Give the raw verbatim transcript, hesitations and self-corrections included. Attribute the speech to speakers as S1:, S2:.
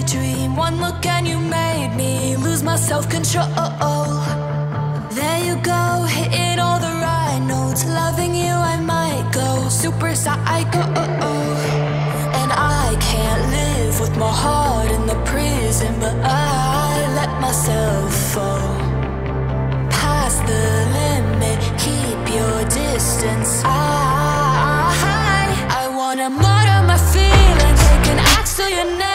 S1: dream. One look and you made me lose my self-control. There you go, hitting all the right notes. Loving you I might go super psycho. And I can't live with my heart in the prison, but I let myself fall past the limit. Keep your distance. I, I wanna murder my feelings, take an axe to your neck.